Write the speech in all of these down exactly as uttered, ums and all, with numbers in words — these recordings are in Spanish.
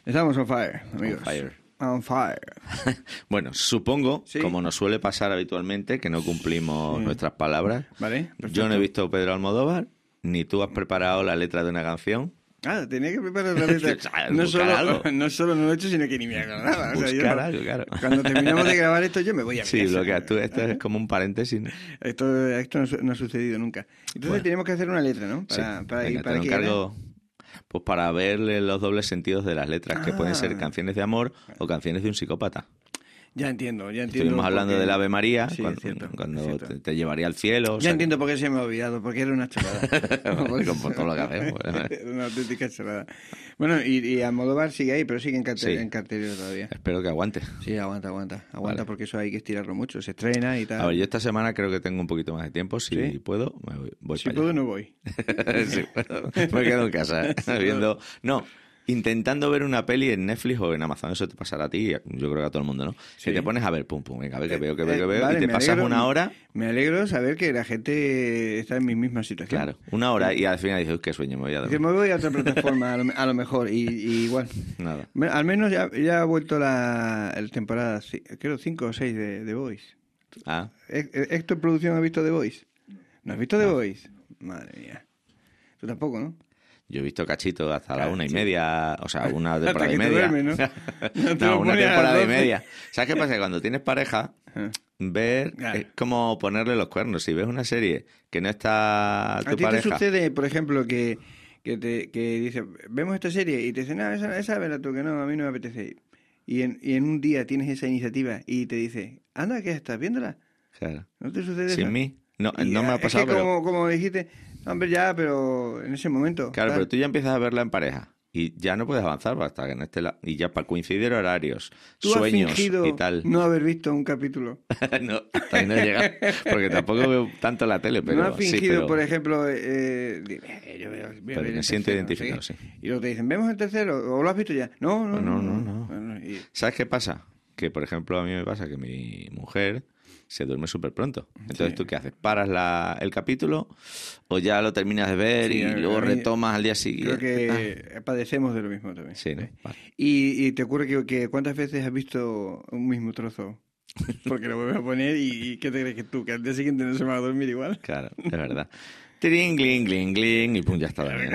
Estamos on fire, amigos. On fire. On fire. Bueno, supongo, ¿Sí? como nos suele pasar habitualmente, que no cumplimos Sí. nuestras palabras. Vale, perfecto. Yo no he visto Pedro Almodóvar, ni tú has preparado la letra de una canción. Ah, tenía que preparar la letra. O sea, no, buscar solo, algo. no solo no lo he hecho, sino que ni me acordaba. O sea, yo Buscar no- algo, claro. Cuando terminamos de grabar esto, yo me voy a mi Sí, casa. lo que tú, esto es como un paréntesis. ¿no? Esto, esto no, su- no ha sucedido nunca. Entonces Bueno. tenemos que hacer una letra, ¿no? Para, Sí, para, venga, ir- para te lo que encargo, pues para verle los dobles sentidos de las letras, que pueden ser Ah. canciones de amor o canciones de un psicópata. Ya entiendo, ya entiendo. Estuvimos hablando por qué- del Ave María, Sí, cuando, es cierto, cuando es cierto. te, te llevaría al cielo. o Ya sea, entiendo por qué se me ha olvidado, porque era una chorrada. Bueno, con todo lo que hacemos. Era una auténtica chorrada. Bueno, y, y Almodóvar sigue ahí, pero sigue en, cartel, Sí. en cartelera todavía. Espero que aguante. Sí, aguanta, aguanta. Aguanta Vale. porque eso hay que estirarlo mucho. Se estrena y tal. A ver, yo esta semana creo que tengo un poquito más de tiempo. Si ¿Sí? puedo, me voy, voy si para puedo, allá. no voy. Sí, puedo. Me quedo en casa viendo... No, intentando ver una peli en Netflix o en Amazon. Eso te pasará a ti, yo creo que a todo el mundo, ¿no? Sí. Que te pones a ver, pum, pum, venga, a ver que veo, que veo, que Eh, veo, vale, y te me pasas alegro- una hora... Me alegro saber que la gente está en mi misma situación. Claro, una hora y al final dices, uy, qué sueño, me voy a Dice, dormir. me voy a otra plataforma, a lo, a lo mejor, y, y igual. Nada. Bueno, al menos ya, ya ha vuelto la el temporada, ci- creo, cinco o seis de The Voice. Ah, ¿Hé- ¿Héctor Producción ha visto The Voice? ¿No has visto The Voice? Madre mía. Tú tampoco, ¿no? yo he visto cachito hasta la Claro, una y sí. media, o sea, una Hasta temporada que y te media. duermes, ¿no? No te No, lo una pones a las temporada y doce. media. ¿Sabes qué pasa? Que cuando tienes pareja, Ah. ver Claro. es como ponerle los cuernos. Si ves una serie que no está ¿A tu ti pareja... te sucede, por ejemplo, que, que, te, que dice, vemos esta serie y te dicen, no, esa, esa vela tú, que no, a mí no me apetece? Y en, y en un día tienes esa iniciativa y te dice, anda, ¿qué estás viéndola? Claro. ¿No te sucede Sin eso? mí. No, Y, no me ah, ha pasado, es que pero... como, como dijiste, hombre, ya, pero en ese momento. Claro, tal. pero tú ya empiezas a verla en pareja y ya no puedes avanzar hasta que no esté la... Y ya para coincidir horarios, ¿Tú sueños has fingido y tal. no haber visto un capítulo? no, hasta ahí no he llegado. Porque tampoco veo tanto la tele, pero ¿No has fingido, sí, pero... por ejemplo, eh, di- eh, yo veo- voy a Pero ver me el siento tercero, no sé identificado, qué? sí. Y luego te dicen, ¿vemos el tercero? ¿O lo has visto ya? No, no, No, no. no, no. Bueno, y- ¿Sabes qué pasa? Que, por ejemplo, a mí me pasa que mi mujer se duerme súper pronto. Entonces, Sí. ¿tú qué haces? ¿Paras la, el capítulo o ya lo terminas de ver Sí, y a- luego a mí- retomas al día Creo siguiente? que padecemos de lo mismo también. Ah, sí, ¿no? Vale. Y, y te ocurre que, que ¿cuántas veces has visto un mismo trozo? Porque lo vuelves a poner y, y ¿qué te crees que tú? Que al día siguiente no se va a dormir igual. Claro, es verdad. Tring, gling, gling, gling, y pum, ya está dormido.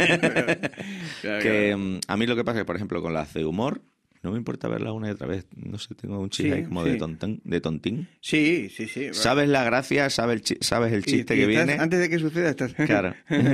Claro, Que claro. mm, a mí lo que pasa es que, por ejemplo, con las de humor, no me importa verla una y otra vez. No sé, tengo un chiste Sí, ahí como sí. de, tontín, de tontín. Sí, sí, sí. ¿Sabes la gracia? ¿Sabes el, chi- sabes el Y- chiste y que estás- viene? Antes de que suceda, estás... Claro.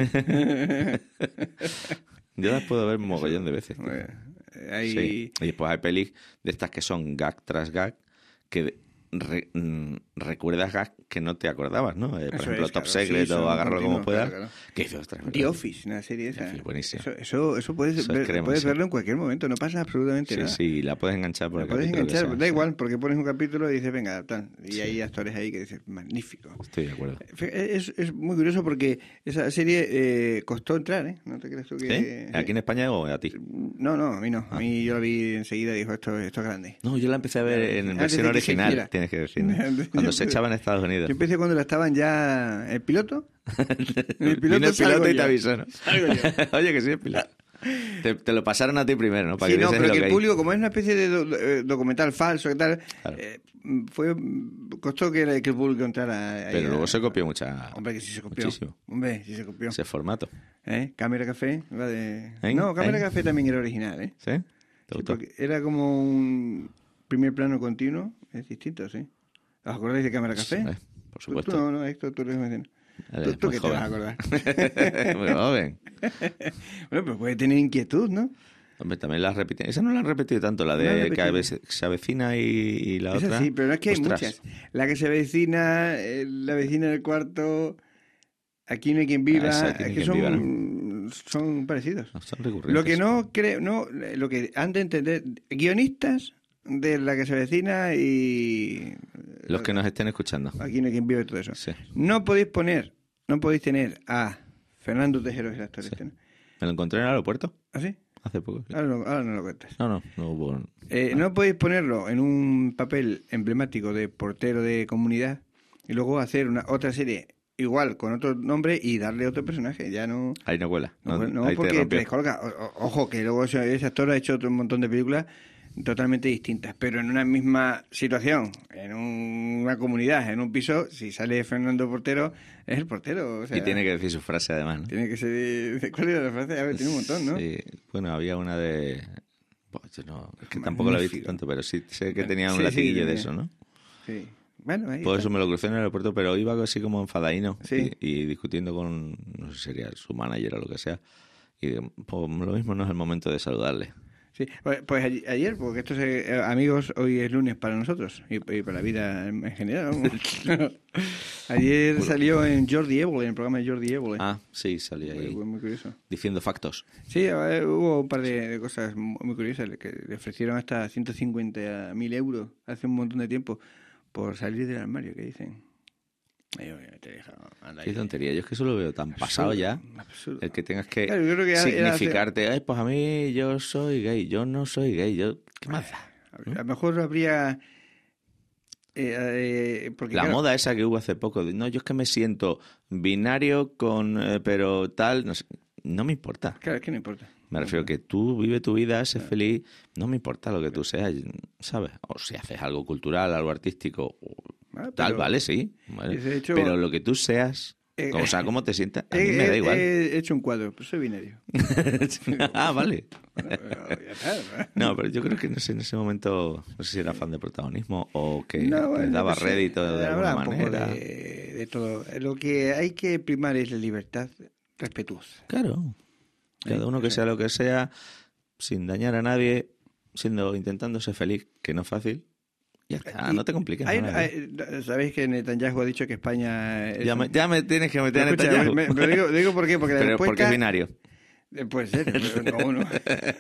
Yo las puedo ver un mogollón de veces. tío. Bueno, hay... Sí. Y después hay pelis de estas que son gag tras gag que re- mm, recuerdas gag que no te acordabas, ¿no? Eh, por Eso ejemplo, es, Top claro. Secret Sí, o son Agárralo como continuos, puedas. claro, claro. Que dices, ostras, The ¿verdad? Office, una serie esa. Sí, buenísimo. Eso, eso, eso puedes, Eso es ver- crema, puedes sí. verlo en cualquier momento, no pasa absolutamente Sí, nada. sí, la puedes enganchar por Lo el puedes capítulo que enganchar, sea, da sí. igual, porque pones un capítulo y dices, venga, tal. Y hay actores ahí que dices, magnífico. Estoy de acuerdo. Es, es muy curioso porque esa serie eh, costó entrar, ¿eh? ¿No te crees tú que...? ¿Sí? ¿Aquí en España o a ti? No, no, a mí no. A mí yo la vi enseguida y dijo, esto, esto es grande. No, yo la empecé a ver en Antes versión de que se original, hiciera. tienes que decir. ¿no? Antes- Cuando se echaba en Estados Unidos. Yo empecé cuando la estaban ya... ¿El piloto? El Vino el salgo piloto y te yo. avisó, ¿no? Salgo yo. Oye, que sí, el piloto. Te, te lo pasaron a ti primero, ¿no? Para Sí, que no, vieses pero lo que que el hay. público, como es una especie de do- eh, documental falso y tal, Claro. eh, fue costó que, que el público entrara ahí Pero a- luego se copió mucha... Hombre, que sí se copió. muchísimo. Hombre, sí se copió. ese formato. ¿Eh? Cámara Café, la de... ¿Eh? No, Cámara ¿Eh? Café también era original, ¿eh? ¿Sí? ¿Te Sí, gustó? porque era como un primer plano continuo, es distinto, ¿sí? ¿Os acordáis de Cámara Café? Sí, por Tú- Tú, supuesto. no, no, esto tú eres vecino. Eres Tú, tú muy que te vas a joven. acordar. Muy joven. Bueno, pues puede tener inquietud, ¿no? Hombre, también la has repetido. Esa no la han repetido tanto, la No la han de que repetido. ave- se avecina y, y la Esa otra. sí, pero es que hay Ostras. muchas. La que se vecina, eh, la vecina del cuarto, aquí no hay quien viva, Ah, esa, Aquí no es hay que quien son, viva, son parecidos. No, son recurrentes. Lo que no creo, no, lo que han de entender, guionistas de la que se vecina y Los que nos estén escuchando. aquí no hay quien viva y todo eso. Sí. No podéis poner, no podéis tener a Fernando Tejero, el actor Sí. este, ¿no? Me lo encontré en el aeropuerto ¿Ah, sí? hace poco. sí. Ahora no, ahora no lo cuentas. No, no, no hubo... Eh, no podéis ponerlo en un papel emblemático de portero de comunidad y luego hacer una otra serie igual, con otro nombre y darle otro personaje. Ya no... Ahí no cuela. No, No, no ahí te porque te rompió. descolga. O- o- Ojo, que luego ese ese actor ha hecho otro montón de películas totalmente distintas, pero en una misma situación, en un- una comunidad, en un piso, si sale Fernando Portero, es el portero. O sea, Y tiene que decir su frase además, ¿no? tiene que ser... ¿Cuál era la frase? A ver, tiene un montón, ¿no? Sí, bueno, había una de... Pues yo no, es que tampoco la he visto Magnífico. tanto, pero sí sé que tenía un Sí, sí, latiguillo de sí. eso, ¿no? Sí. Bueno, ahí Por está. eso me lo crucé en el aeropuerto, pero iba así como enfadadino Sí. y, y discutiendo con, no sé si sería su manager o lo que sea. Y digo, pues lo mismo no es el momento de saludarle. Sí, pues pues a- ayer, porque estos eh, amigos, hoy es lunes para nosotros y, y para la vida en, en general. ¿no? Ayer salió en Jordi Évole, en el programa de Jordi Évole. Ah, sí, salí ahí Muy, muy curioso. diciendo factos. Sí, a ver, hubo un par de, de cosas mu- muy curiosas, que le ofrecieron hasta ciento cincuenta mil euros hace un montón de tiempo por salir del armario, que dicen. Ay, ay, te deja, anda Qué ahí. tontería, yo es que eso lo veo tan pasado ya. Absurdo. El que tengas que Claro, yo creo que era- era significarte, ay, pues a mí yo soy gay, yo no soy gay, yo... ¿Qué más da? A lo mejor habría... eh, eh, porque, La claro, moda esa que hubo hace poco, de, no, yo es que me siento binario con, eh, pero tal, no sé, no me importa. Claro, es que no importa. Me refiero que tú vive tu vida, sé feliz, no me importa lo que tú seas, ¿sabes? O si haces algo cultural, algo artístico, o Ah, tal, pero- vale, sí. vale. de hecho- pero lo que tú seas, Eh, o sea, cómo te sientas, a mí He, me da he- igual. he hecho un cuadro, pues soy binario. ah, vale. Bueno, pero ya está, No, pero yo creo que no sé, en ese momento, no sé si era fan de protagonismo o que No, les bueno, daba no sé, rédito de habrá alguna un poco manera. de, de todo. Lo que hay que primar es la libertad respetuosa. Claro. Cada uno que sea lo que sea, sin dañar a nadie, siendo intentando ser feliz, que no es fácil. Ya está, Y no te compliques. hay- nada, ¿eh? hay- Sabéis que Netanyahu ha dicho que España... Es ya, me, ya me tienes que meter Pero en escucha, Netanyahu. me- me- lo digo, lo digo por qué, porque la Pero respuesta... porque es binario. Eh, Puede ser, pero no uno.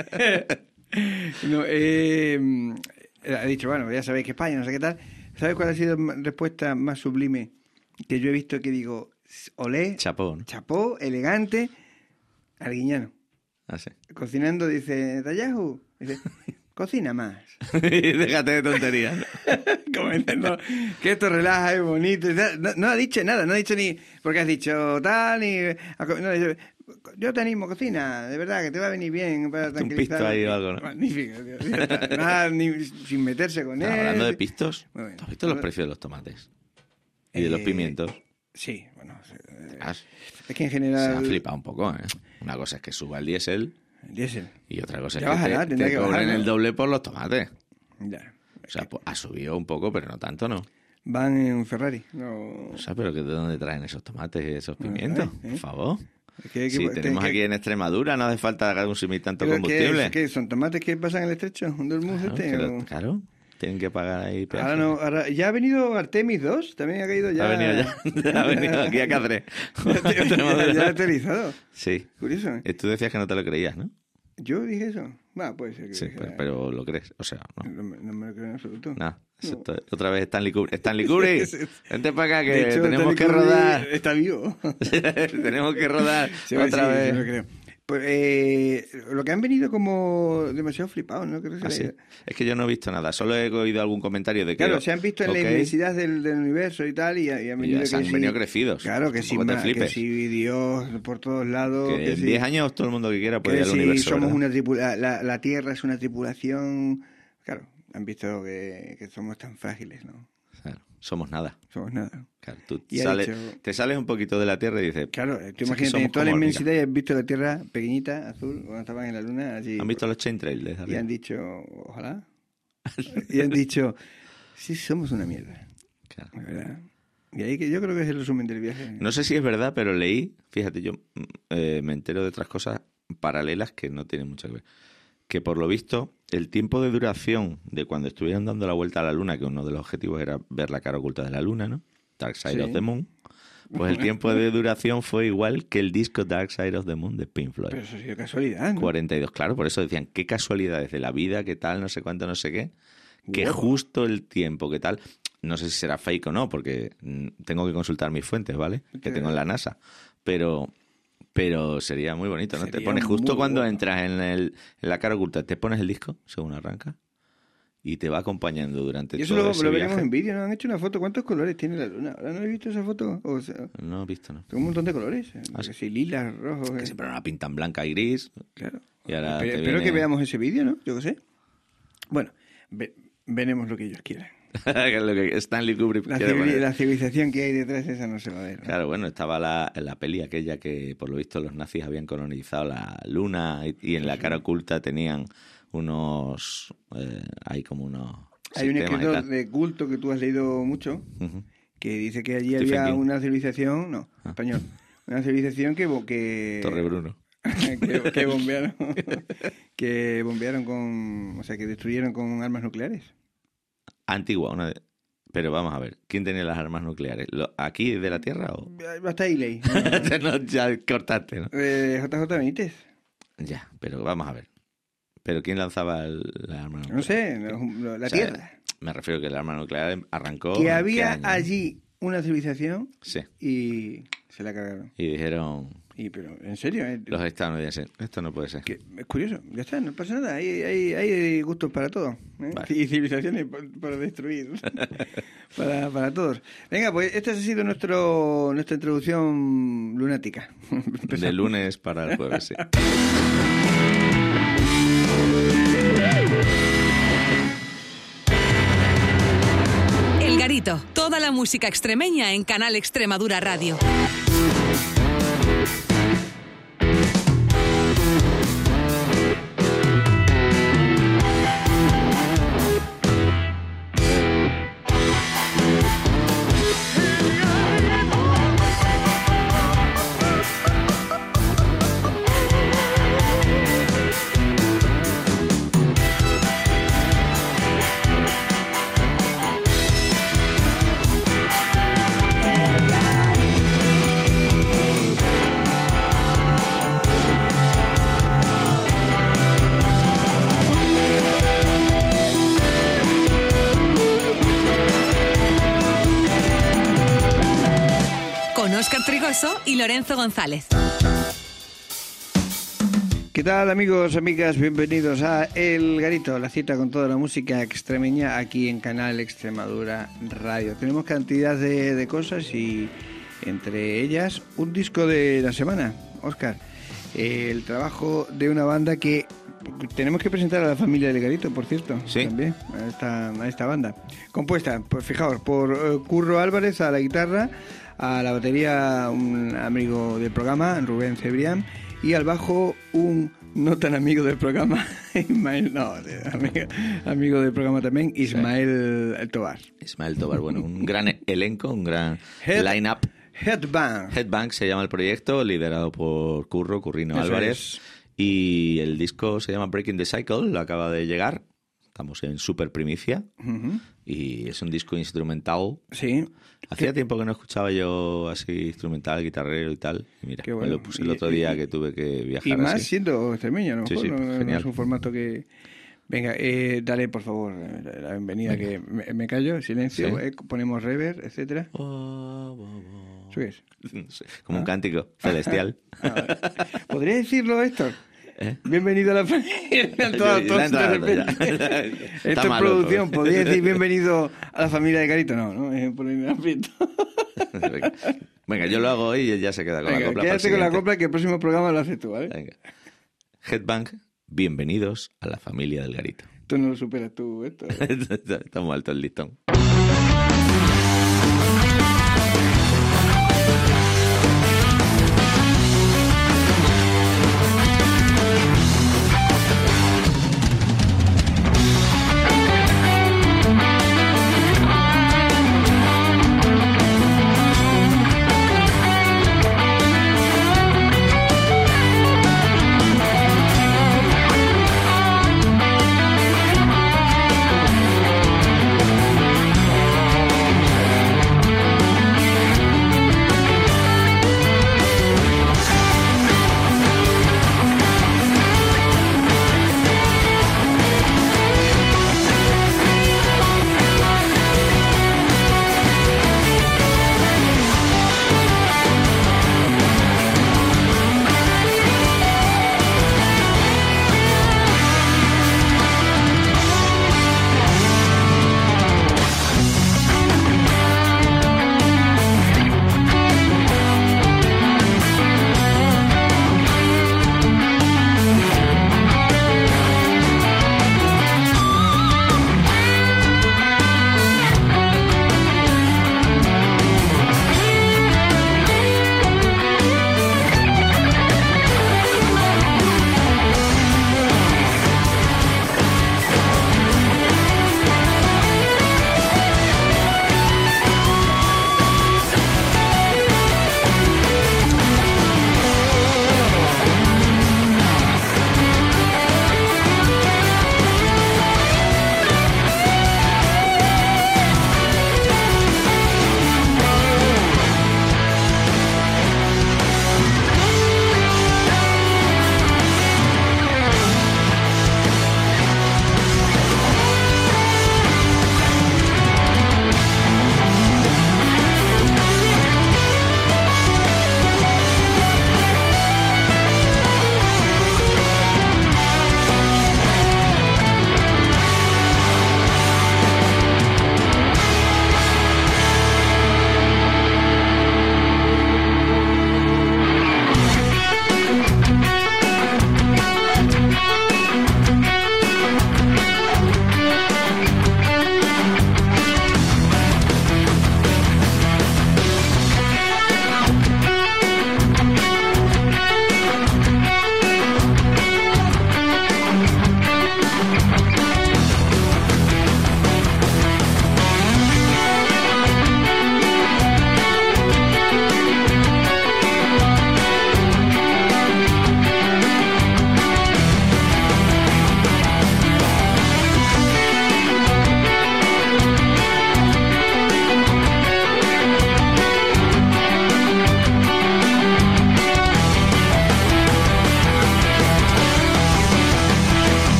No, eh, ha dicho, bueno, ya sabéis que España, no sé qué tal. ¿Sabes cuál ha sido la respuesta más sublime que yo he visto que digo, olé, Chapó, ¿no? chapó, elegante, arguiñano? Ah, sí. Cocinando, dice, Netanyahu, dice, cocina más. Déjate de tonterías. Como diciendo que esto relaja, es bonito. y tal. No, no ha dicho nada, no ha dicho ni porque has dicho tal, ni. No, ha dicho, yo te animo, cocina, de verdad, que te va a venir bien para Un tranquilizar. pisto ahí o algo, ¿no? Magnífico, tío. Ya está. Nada, ni, sin meterse con él. Hablando de pistos, Muy bien. ¿tú has visto los precios de los tomates? Y de los Eh, pimientos. Sí, bueno. eh, Has- Es que en Se general. ha flipado un poco, ¿eh? Una cosa es que suba el diésel El diésel. y otra cosa es Ya que bajará, te, tendrá te que cobren bajar, ¿no? el doble por los tomates. Ya. O sea, pues, ha subido un poco, pero no tanto, ¿no? Van en Ferrari. No. O sea, pero que ¿de dónde traen esos tomates y esos pimientos? sé, ¿eh? Por favor. Es que- Si que- tenemos que- aquí en Extremadura, no hace falta consumir tanto ¿Pero combustible. ¿Qué, qué son tomates que pasan el estrecho del Mus Claro, este? pero, o- claro, tienen que pagar ahí peaje. Ahora no, ahora, ya ha venido Artemis dos, también ha caído ya. Ha venido ya, ya ha venido aquí a Cáceres. ya, ya ha aterrizado. Sí. Curioso, ¿eh? Eh, Tú decías que no te lo creías, ¿no? Yo dije eso. Va, puede ser que Sí, dijera- pero, pero lo crees. O sea, no. No, me- no me lo creo en absoluto. Nada. No. Eso to- Otra vez Stanley Kubrick. Stanley Kubrick, Sí, sí. vente para acá que De hecho, tenemos Stanley que Kubrick rodar. Está vivo. tenemos que rodar Sí, otra sí, vez. sí, me lo creo. Pues, eh, lo que han venido como demasiado flipados, ¿no? Creo que Ah, se sí. le- Es que yo no he visto nada. Solo he oído algún comentario de que... Claro, se han visto en ok, la inmensidad del, del universo y tal, y, y han y venido ya que se han sí- venido crecidos. Claro, que sí, Tampoco te ma- que flipes. sí, Dios por todos lados. Que en sí- diez años todo el mundo que quiera puede que ir al si universo. somos ¿verdad? una tripulación, la, la Tierra es una tripulación. Claro, han visto que, que somos tan frágiles, ¿no? Claro, somos nada. Somos nada. Claro, tú Y ha sales, dicho- te sales un poquito de la Tierra y dices... Claro, tú es que imagínate, somos en toda la como inmensidad y has visto la Tierra pequeñita, azul, cuando estaban en la Luna, allí. ¿Han visto los chain trails? de Y arriba? han dicho, ojalá. Y han dicho, sí, somos una mierda. Claro. La verdad. Y ahí que yo creo que es el resumen del viaje. No sé si es verdad, pero leí, fíjate, yo mm, eh, me entero de otras cosas paralelas que no tienen mucho que ver. Que por lo visto, el tiempo de duración de cuando estuvieron dando la vuelta a la Luna, que uno de los objetivos era ver la cara oculta de la Luna, ¿no? Dark Side Sí. of the Moon. Pues el tiempo de duración fue igual que el disco Dark Side of the Moon de Pink Floyd. Pero eso ha sido casualidad, ¿no? cuarenta y dos, claro, por eso decían, qué casualidades de la vida, qué tal, no sé cuánto, no sé qué, que Guapo. justo el tiempo, qué tal, no sé si será fake o no, porque mm, tengo que consultar mis fuentes, ¿vale? Que tengo en la NASA, pero pero sería muy bonito, ¿no? Te Sería pones justo muy cuando guapo. entras en, el, en la cara oculta, te pones el disco, según arranca, y te va acompañando durante Y eso todo lo, ese lo viaje. veremos en vídeo, ¿no? Han hecho una foto. ¿Cuántos colores tiene la luna? ¿Ahora no he visto esa foto? O sea, No he visto, ¿no? un montón de colores. Ah, sí. Sí, lilas, rojos. Que eh. siempre la pintan blanca y gris. Claro. Y ahora Pero, te espero viene- que veamos ese vídeo, ¿no? Yo qué sé. Bueno, ve- veremos lo que ellos quieran. Que es lo que Stanley Kubrick La, quiere civili- poner. la civilización que hay detrás de esa no se va a ver, ¿no? Claro, bueno, estaba la, en la peli aquella que por lo visto los nazis habían colonizado la luna y, y en la cara oculta tenían unos... Eh, hay como unos... Hay un sistemas y escritor tal. de culto que tú has leído mucho Ujú. que dice que allí Stephen había King. una civilización, no, Ah. español, una civilización que bo- que Torre Bruno. que, que bombearon que bombearon con, o sea, que destruyeron con armas nucleares. Antigua, una de- pero vamos a ver, ¿quién tenía las armas nucleares? ¿Lo- ¿Aquí de la Tierra o...? Hasta ahí leí. No, ya cortaste, ¿no? Eh, J J Benítez. Ya, pero vamos a ver. ¿Pero quién lanzaba el, la arma nuclear? No sé, no, la O sea, Tierra. Me refiero que el arma nuclear arrancó... ¿en Que qué había año? allí una civilización Sí, y se la cargaron. y dijeron Y pero, en serio, eh, los estadounidenses, esto no puede ser. que es curioso, ya está, no pasa nada, hay, hay, hay gustos para todo, ¿eh? Vale. Y civilizaciones pa- para destruir, para, para todos. Venga, pues esta ha sido nuestro nuestra introducción lunática. De Empezamos. lunes para el jueves, sí. El Garito, toda la música extremeña en Canal Extremadura Radio. Con Óscar Trigoso y Lorenzo González. ¿Qué tal, amigos, amigas? Bienvenidos a El Garito, la cita con toda la música extremeña aquí en Canal Extremadura Radio. Tenemos cantidad de, de cosas y entre ellas un disco de la semana, Óscar. El trabajo de una banda que tenemos que presentar a la familia del Garito, por cierto, Sí. también, a esta, a esta banda. Compuesta, pues fijaos, por eh, Curro Álvarez a la guitarra, a la batería un amigo del programa, Rubén Cebrián, y al bajo un no tan amigo del programa, Ismael, no, amigo, amigo del programa también, Ismael El Tobar. Ismael Tobar, bueno, un gran elenco, un gran Head- line-up. Headbang. Headbang se llama el proyecto, liderado por Curro, Currino Eso Álvarez. es. Y el disco se llama Breaking the Cycle, lo acaba de llegar. Estamos en super primicia. Ujú. Y es un disco instrumental. Sí. Hacía tiempo que no escuchaba yo así instrumental, guitarrero y tal. Y mira, Qué me bueno. lo puse el Y- otro día y- que tuve que viajar Y más así. siendo extremeño, a lo Sí, mejor sí, no, no genial. es un formato que... Venga, eh, dale por favor la la bienvenida, Venga. que me, me callo, silencio, Sí. eh, ponemos reverb, etcétera. Oh, oh, oh. ¿Eso qué es? No sé, como un Ah. cántico celestial. Ah, vale. ¿Podría decirlo, Héctor? ¿Eh? Bienvenido a la familia. Todo, Yo- todo la entrada, de repente. ya. Esto Está es malo producción. todo. ¿Podría decir bienvenido a la familia de Garito? No, no, es poner en aprieto. Venga. Venga, yo lo hago hoy y él ya se queda con la Venga, copla. para el quédate con la siguiente. copla que el próximo programa lo haces tú, ¿vale? Venga. Headbang, bienvenidos a la familia del Garito. Tú no lo superas tú, Héctor. Está muy alto el listón. Thank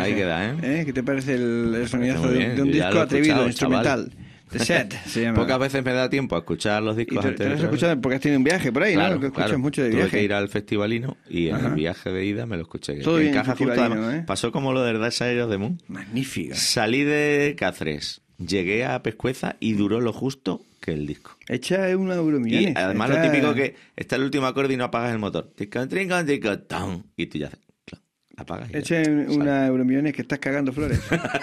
ahí queda, ¿eh? ¿Eh? ¿Qué te parece el, el sonidazo muy de, bien, de un yo ya disco lo he atrevido, escuchado, instrumental? The Set se llama. Pocas veces me da tiempo a escuchar los Y discos te, antes te de lo has traerlos. escuchado porque has tenido un viaje por ahí, Claro, ¿no? Que escuchas claro. mucho de Tuve viaje. que ir al festivalino y en Ajá. el viaje de ida me lo escuché. Todo Que bien encaja justo, festivalino, además, ¿eh? pasó como lo del Dark Side of the Moon. Magnífica. Salí de Cáceres, llegué a Pescueza y duró lo justo que el disco. Echa una euromillones. Y además Está- lo típico que está el último acorde y no apagas el motor. Ticón, trincón, ticón, ton. Y tú ya haces, claro, apagas y ya Echa sale. una euromillones que estás cagando flores.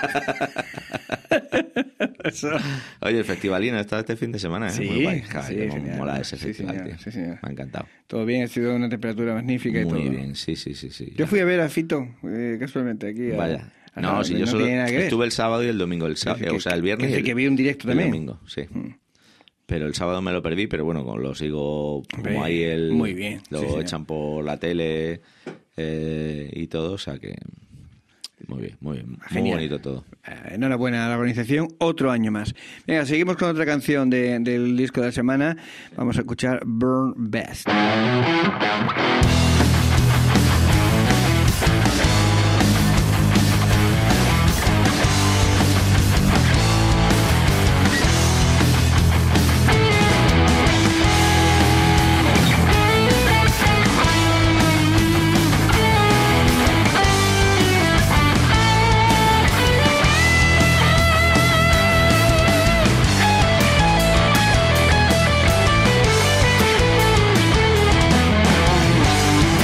Eso. Oye, el festivalino está este fin de semana, ¿eh? Sí, Muy guay. Joder, sí, cómo genial. mola ese Sí, festival, señor, tío. sí, señor. Me ha encantado. Todo bien, ha sido una temperatura magnífica y Muy todo. bien, sí, sí, sí, sí. Yo fui a ver a Fito, eh, casualmente, aquí. A, Vaya. a- No, si yo no solo tiene nada que ver. estuve el sábado y el domingo. El sá- Que- o sea, el viernes. que- y el- que vi un directo el también. domingo, sí. Pero el sábado me lo perdí, pero bueno, como lo sigo como Hombre, ahí el... muy bien, Lo sí, señor. echan por la tele eh, y todo, o sea que... Muy bien, muy bien. Muy Genial. bonito todo. Eh, Enhorabuena a la organización, otro año más. Venga, seguimos con otra canción de- del disco de la semana. Vamos a escuchar Burn Best. Burn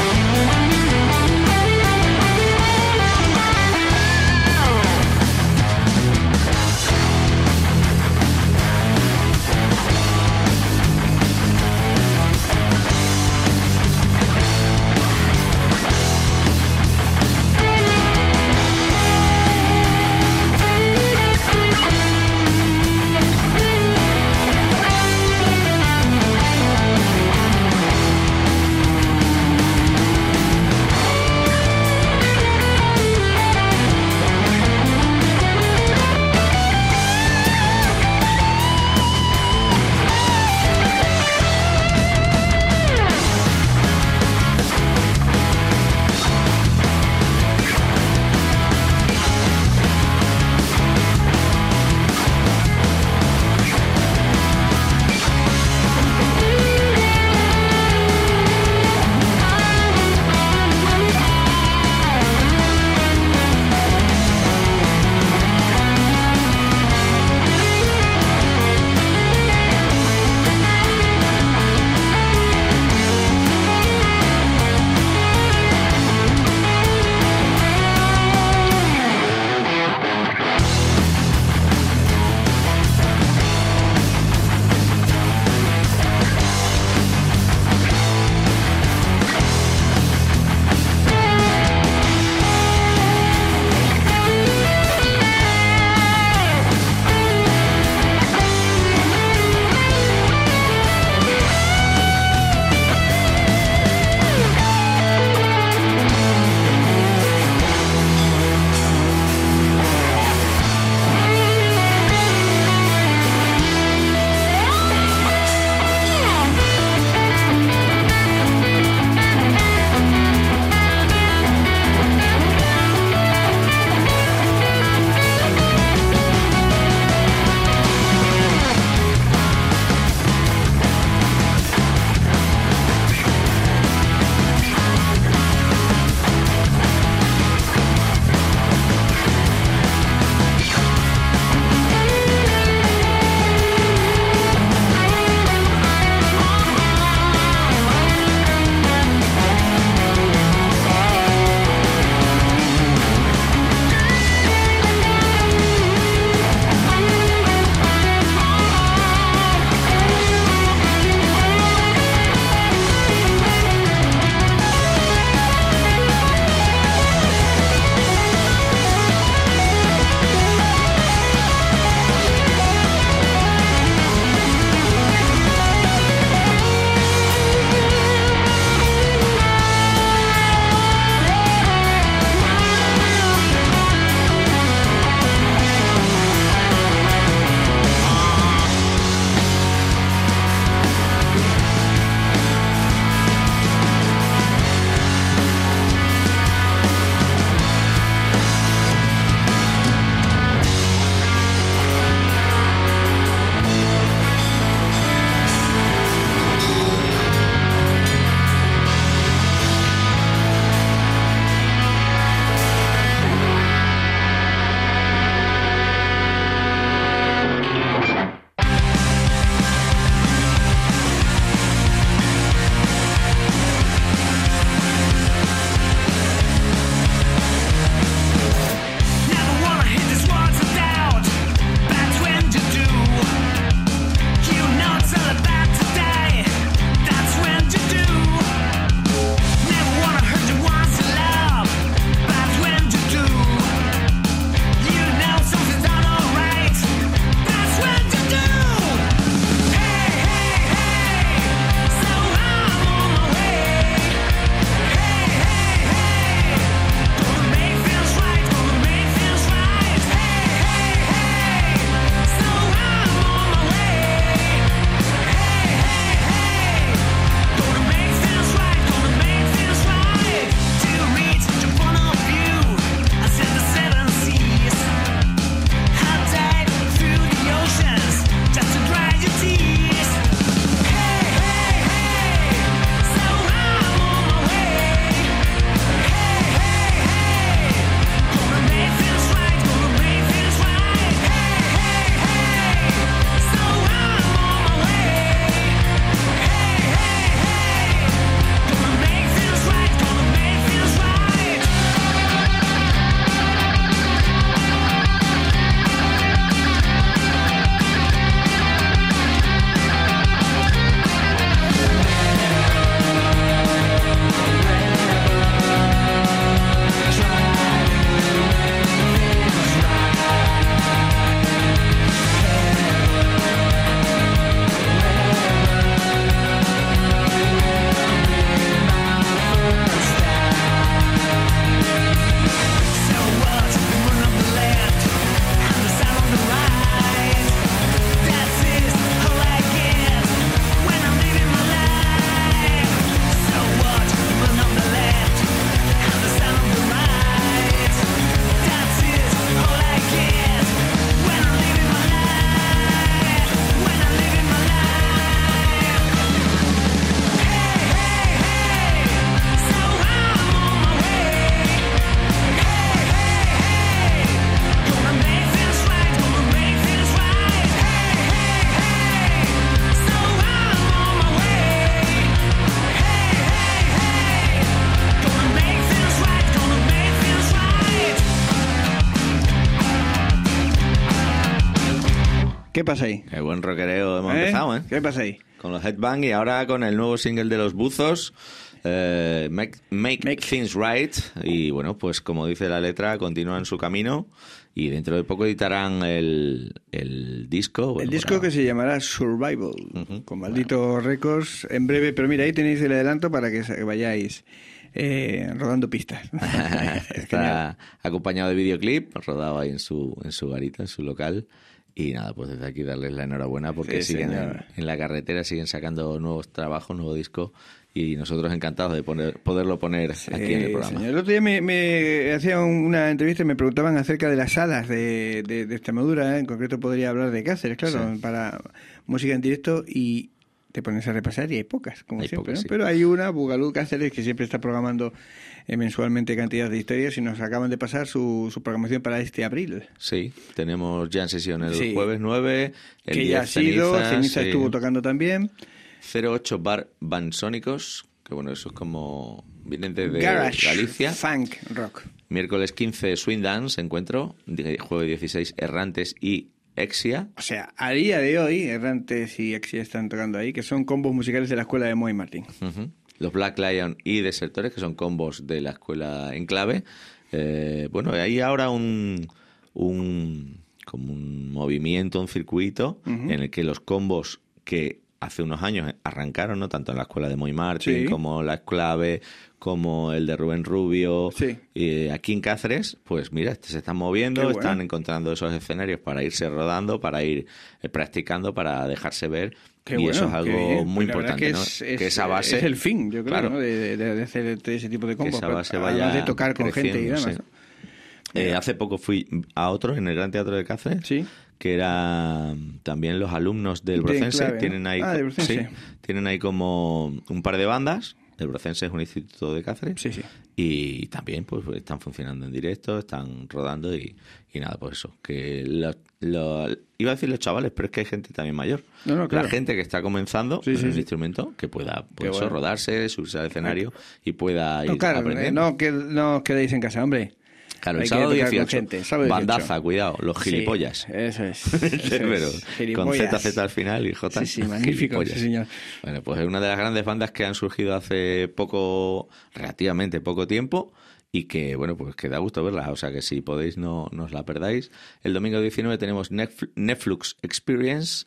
¿Qué pasa ahí? Qué buen rockereo hemos ¿Eh? empezado, ¿eh? ¿Qué pasa ahí? Con los Headbang y ahora con el nuevo single de Los Buzos, eh, make, make, Make. Things Right. Y bueno, pues como dice la letra, continúan su camino y dentro de poco editarán el, el disco. Bueno, el disco para... que se llamará Survival, Uh-huh. con Maldito Records, en breve. Pero mira, ahí tenéis el adelanto para que vayáis eh, rodando pistas. Está acompañado de videoclip, rodado ahí en su, en su garita, en su local. Y nada, pues desde aquí darles la enhorabuena porque Sí, siguen en, señor. en la carretera, siguen sacando nuevos trabajos, nuevo disco y nosotros encantados de poner, poderlo poner aquí en el programa. Señor. El otro día me, me hacían una entrevista y me preguntaban acerca de las salas de, de, de Extremadura, ¿eh? En concreto podría hablar de Cáceres, claro, Sí. para música en directo, y te pones a repasar y hay pocas, como Hay siempre, pocas, ¿no? sí. Pero hay una, Bugalú Cáceres, que siempre está programando eh, mensualmente cantidad de historias y nos acaban de pasar su, su programación para este abril. Sí, tenemos ya en sesión el Sí. jueves nueve, el que ya ha diez sido, Ceniza, Ceniza sí. estuvo tocando también. cero ocho Bar Bansónicos, que bueno, eso es como... Vienen desde Garage, Galicia. funk, rock. Miércoles quince Swing Dance, encuentro. Jueves dieciséis Errantes y Exia. O sea, a día de hoy, Errantes y Exia están tocando ahí, que son combos musicales de la escuela de Moy Martín. Ujú. Los Black Lion y Desertores, que son combos de la escuela Enclave. Eh, bueno, hay ahora un, un como un movimiento, un circuito Ujú. en el que los combos que hace unos años arrancaron, ¿no? Tanto en la escuela de Moy Martín Sí. como la Enclave, como el de Rubén Rubio. Sí. Eh, aquí en Cáceres, pues mira, se están moviendo, Qué bueno. están encontrando esos escenarios para irse rodando, para ir eh, practicando, para dejarse ver. Qué y bueno, eso es qué algo bien. muy Pues la verdad importante, que ¿no? es, es- que esa base es el fin, yo creo, claro, ¿no? de, de- de hacer ese tipo de que combos. esa base además vaya de tocar con gente y creciendo, demás. sí. ¿no? Eh, hace poco fui a otro en el Gran Teatro de Cáceres, Sí. que era también los alumnos del De Brocense. Enclave, ¿no? Tienen ahí, Ah, del Brocense. sí, tienen ahí como un par de bandas. El Brocense es un instituto de Cáceres. Sí, sí. Y también pues están funcionando en directo, están rodando y, y nada, pues eso. Que lo, lo- iba a decir los chavales, pero es que hay gente también mayor. No, no, claro. La gente que está comenzando Sí, en sí, el sí. instrumento, que pueda pues, eso, bueno. rodarse, subirse al escenario y pueda ir No, claro, aprendiendo. no, que, no os quedéis en casa, hombre. Claro, el Hay que sábado tocar con dieciocho, gente, sábado dieciocho. bandaza, cuidado, los Sí, gilipollas. eso es. eso es, Pero con gilipollas. Z Z al final y J. Sí, sí, magnífico, gilipollas. sí, señor. Bueno, pues es una de las grandes bandas que han surgido hace poco, relativamente poco tiempo, y que, bueno, pues que da gusto verla. O sea que si podéis no, no os la perdáis. El domingo diecinueve tenemos Netflix, Netflix Experience,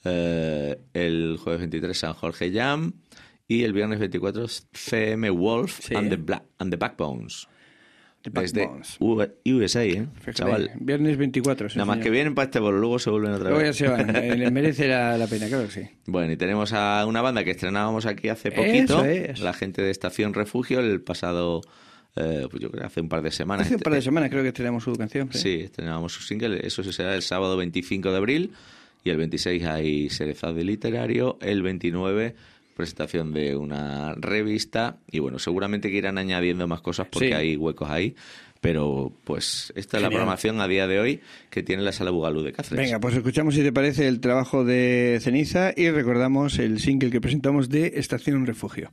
eh, el jueves veintitrés San Jorge Jam, y el viernes veinticuatro C M Wolf Sí. and, the Bla- and the Backbones. The Desde Backbones. U S A, ¿eh? Fíjate, Chaval. Viernes veinticuatro. sí, Nada más señor. que vienen para este bolo, luego se vuelven otra Luego ya vez. se van. eh, Les merece la, la pena, claro que sí. Bueno, y tenemos a una banda que estrenábamos aquí hace poquito, Eso es. la gente de Estación Refugio, el pasado, eh, pues yo creo que hace un par de semanas. Hace un par de Este- semanas creo que estrenamos su canción. Sí, estrenábamos su single, eso será el sábado veinticinco de abril, y el veintiséis hay cerezado de literario, el veintinueve presentación de una revista, y bueno, seguramente que irán añadiendo más cosas porque Sí. hay huecos ahí. Pero pues esta es la Genial. programación a día de hoy que tiene la Sala Bugalú de Cáceres. Venga, pues escuchamos, si te parece, el trabajo de Ceniza y recordamos el single que presentamos de Estación Refugio.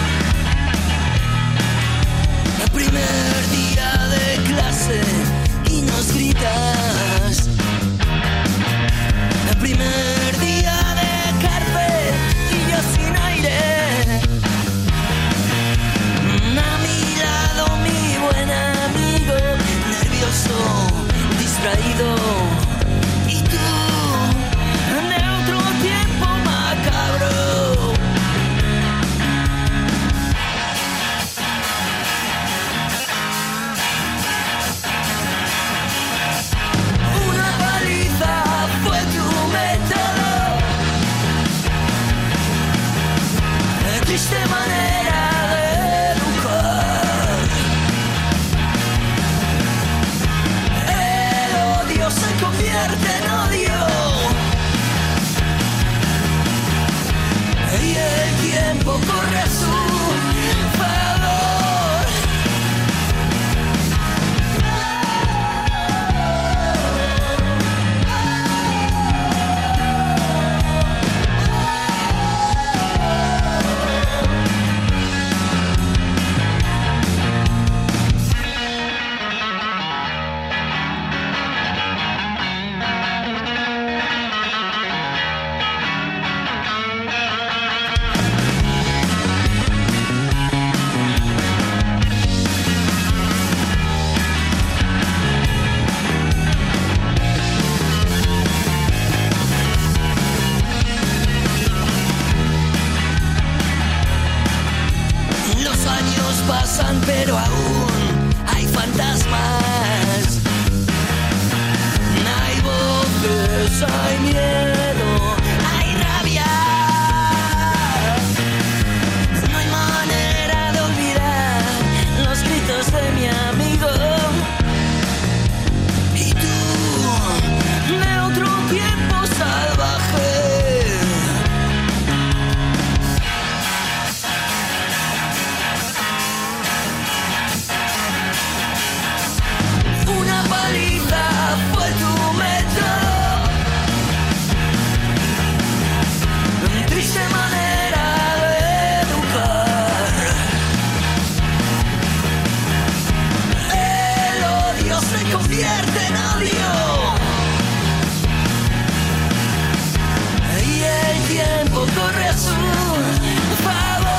El primer día de clase pero aún hay fantasmas. Hay voces, hay miedo, hay rabia. No hay manera de olvidar los gritos de mi amigo. Y tú, de otro tiempo salvaje. Una paliza fue tu metro. Triste manera de educar. El odio se convierte en odio. Y el tiempo corre a su favor.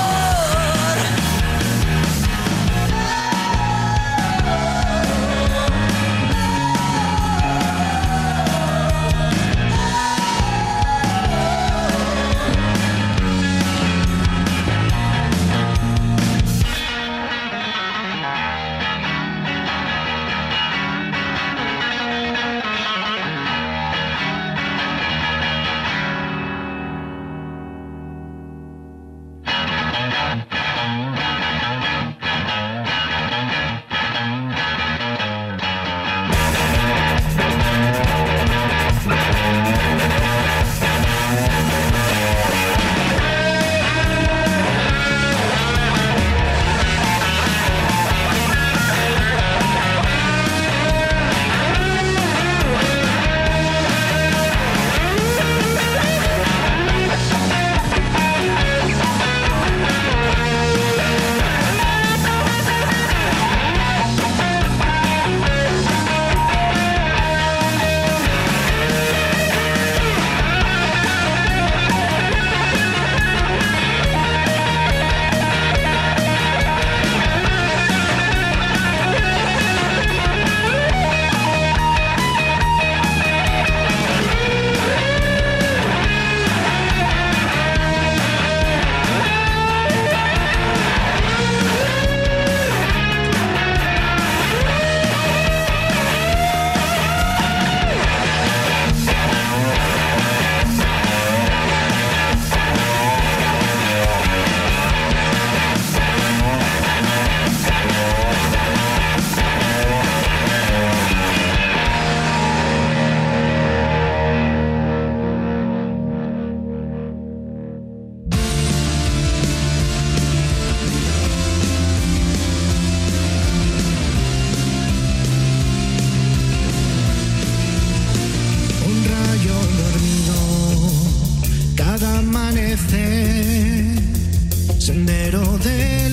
Sendero de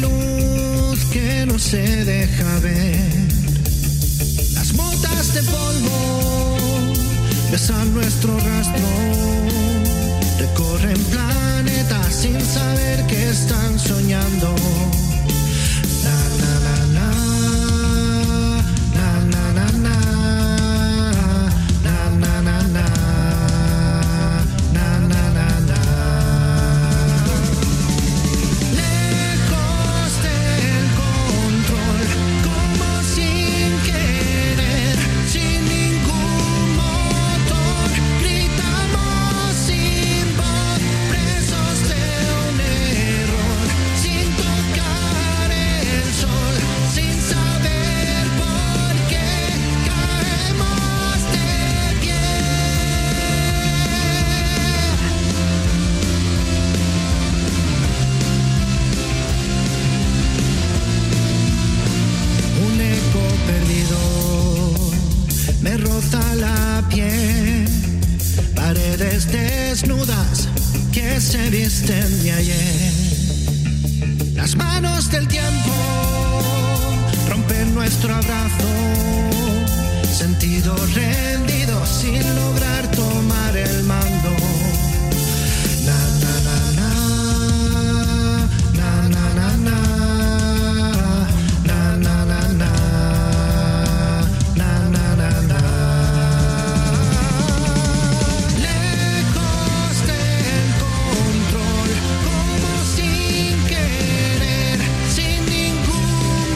luz que no se deja ver. Las motas de polvo besan nuestro rastro. Recorren planetas sin saber que están soñando. Na, na, na, na. Na, na, na, na. Na, na, na, na. Na, na, na, na. Lejos del control, como sin querer, sin ningún motor, gritamos sin voz, presos de un error, sin tocar el sol, sin saber por qué caemos de pie. Un eco perdido me roza la piel, paredes desnudas que se visten de ayer. Las manos del tiempo rompen nuestro abrazo, sentidos rendidos sin lograr tomar el mando. Na, na, na, na. Na, na, na, na. Na, na, na, na. Na, na, na, na. Lejos del control, como sin querer, sin ningún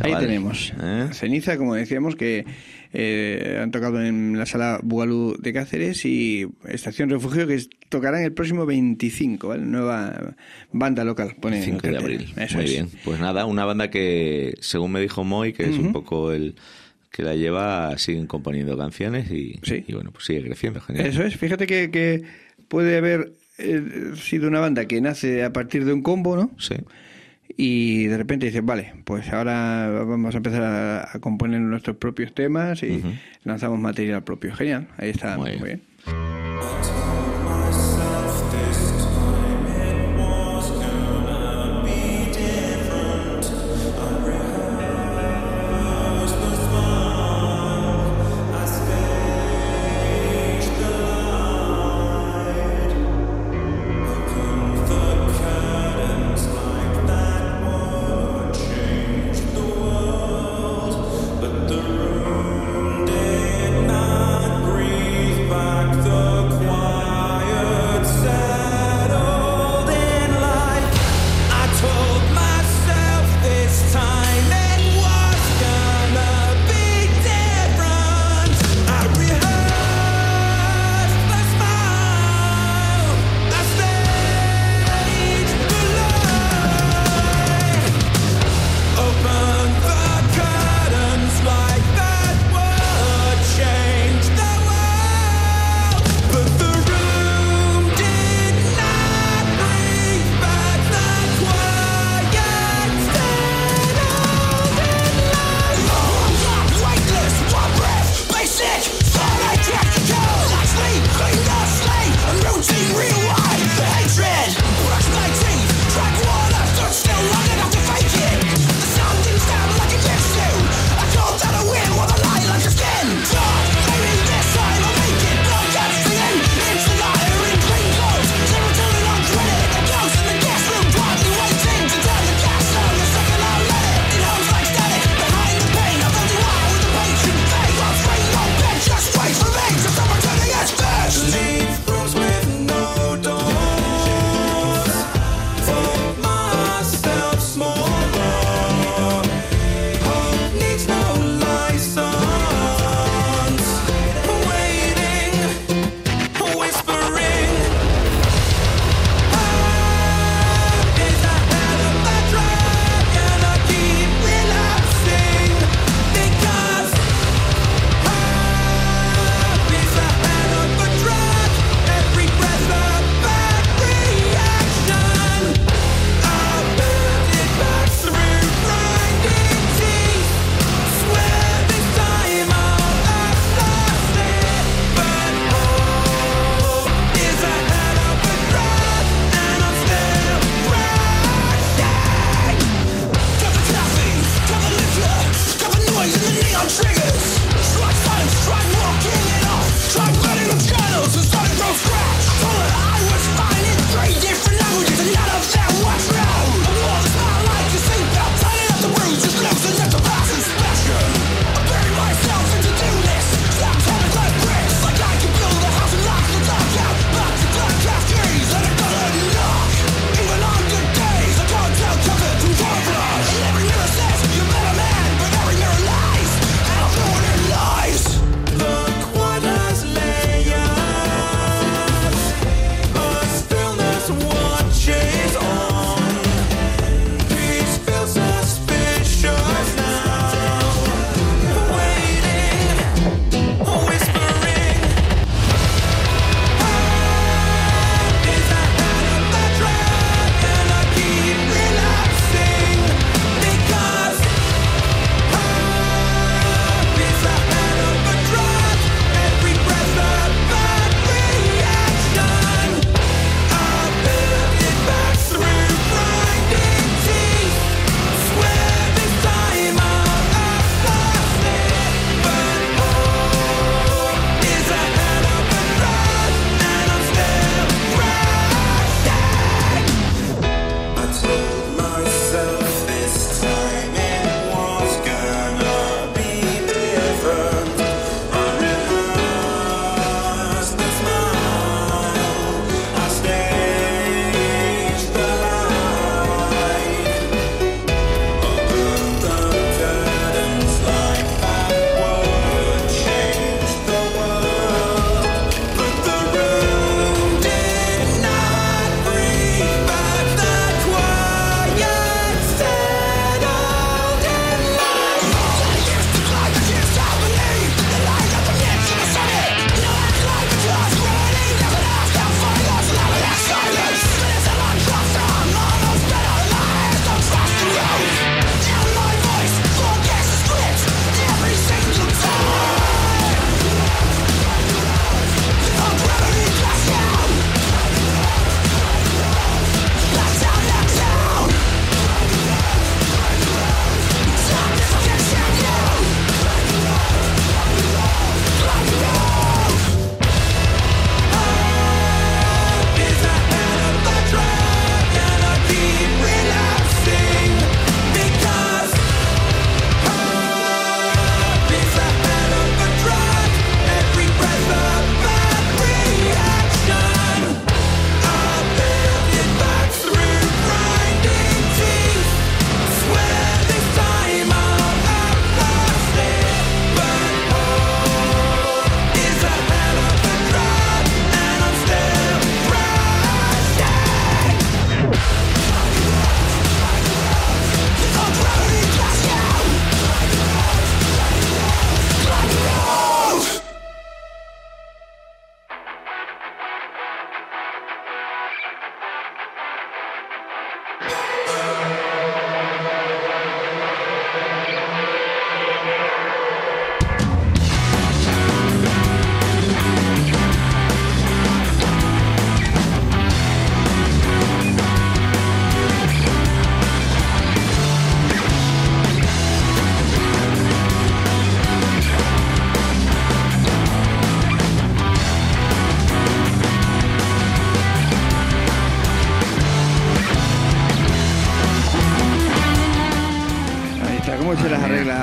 Ahí tenemos. ¿Eh? Ceniza, como decíamos, que eh, han tocado en la sala Bugalú de Cáceres, y Estación Refugio, que tocarán el próximo veinticinco, ¿vale? Nueva banda local. Pone cinco de abril. Eso Muy es. bien. Pues nada, una banda que, según me dijo Moy, que es Uh-huh. un poco el que la lleva, siguen componiendo canciones y, Sí. y bueno, pues sigue creciendo. Genial. Eso es. Fíjate que, que puede haber eh, sido una banda que nace a partir de un combo, ¿no? Sí. Y de repente dices, vale, pues ahora vamos a empezar a, a componer nuestros propios temas y Ujú. lanzamos material propio. Genial, ahí está, Muy muy bien. bien. But the room did not breathe back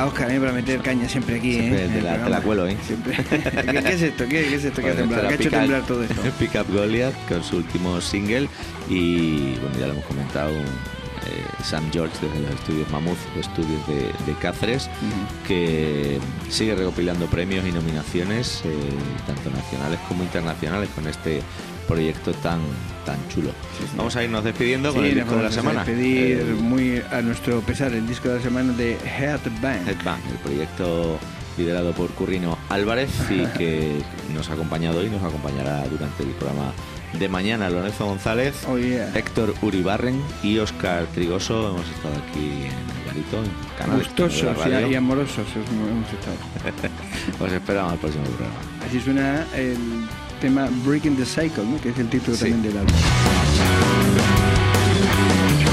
Oscar, ¿eh? Para meter caña siempre aquí, Siempre ¿eh? te la- te la cuelo, ¿eh? Siempre. ¿Qué, qué es esto? ¿Qué, qué es esto que ha Bueno, temblado? esto ¿Qué ha era hecho Pick Up- temblar todo esto? Pick Up Goliath con su último single y bueno, ya lo hemos comentado, eh, Sam George desde los estudios Mammoth, estudios de, de Cáceres, Ujú. que sigue recopilando premios y nominaciones eh, tanto nacionales como internacionales con este proyecto tan tan chulo. Sí, sí. Vamos a irnos despidiendo con Sí, el nos disco de la vamos a semana. despedir El muy a nuestro pesar el disco de la semana de Headbang. Headbang, el proyecto liderado por Currino Álvarez y que nos ha acompañado hoy, nos acompañará durante el programa de mañana Lorenzo González, Oh, yeah. Héctor Uribarren y Óscar Trigoso. Hemos estado aquí en el Garito, en Canal Gustosos Extremo de la y, Radio. y amorosos hemos estado. Os esperamos al próximo programa. Así suena el tema Breaking the Cycle, ¿no? Que es el título Sí. también del álbum.